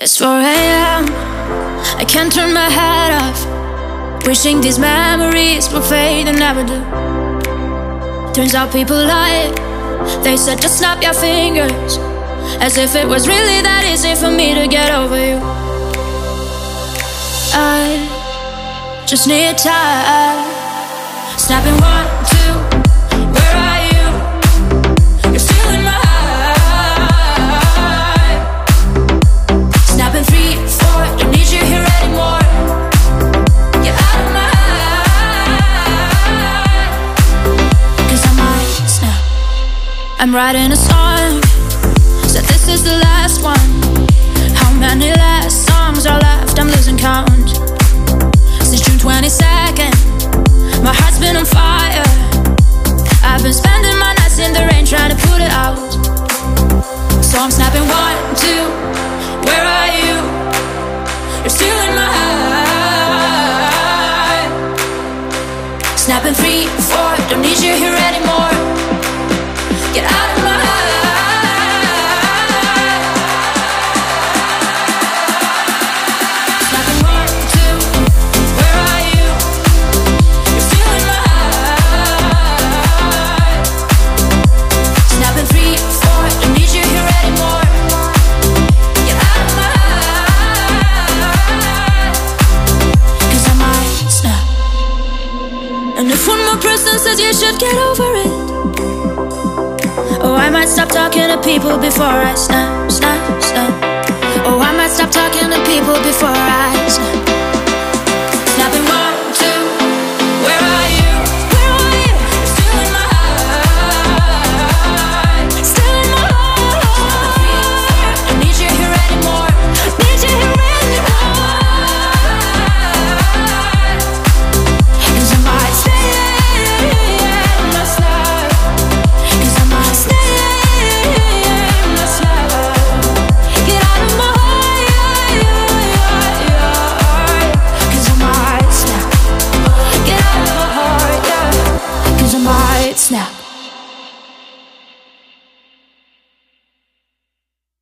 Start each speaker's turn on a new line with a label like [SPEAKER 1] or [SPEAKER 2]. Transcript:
[SPEAKER 1] It's 4 a.m. I can't turn my head off, wishing these memories will fade and never do. Turns out people lie. They said just snap your fingers, as if it was really that easy for me to get over you. I just need time. Snapping 1, 2, where are you? You're still in my eye. Snapping 3, 4, don't need you here anymore. You're out of my eye. 'Cause I might snap. I'm writing a song, said this is the last one. How many last songs are left? I'm losing count. Since June 22nd, my heart's been on fire. I've been spending my nights in the rain trying to put it out. So I'm snapping 1, 2, where are you? You're still in my eye. Snapping 3, 4, don't need you here anymore. Get out of my eye. Snapping 1, 2, where are you? You're still in my eye. Snapping 3, 4, don't need you here anymore. Get out of my eye. 'Cause I might snap. And if one more person says you should get over it, oh, I might stop talking to people before I snap, snap, snap. Oh, I might stop talking to people before I snap.